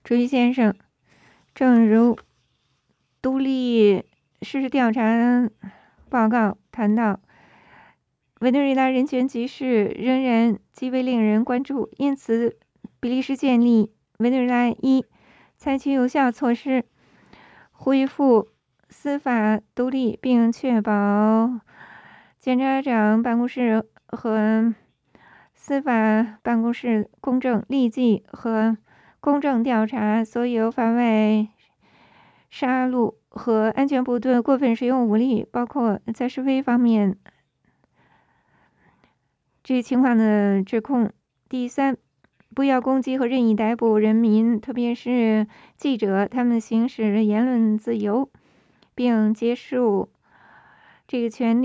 主席先生，正如独立事实调查报告谈到，委内瑞拉人权局势仍然极为令人关注，因此比利时建议委内瑞拉采取有效措施，恢复司法独立，并确保检察长办公室和司法办公室公正、立即和公正调查所有法外杀戮和安全部队过分使用武力，包括在是非方面这一情况的指控。第三，不要攻击和任意逮捕人民，特别是记者，他们行使言论自由，并结束这个权利。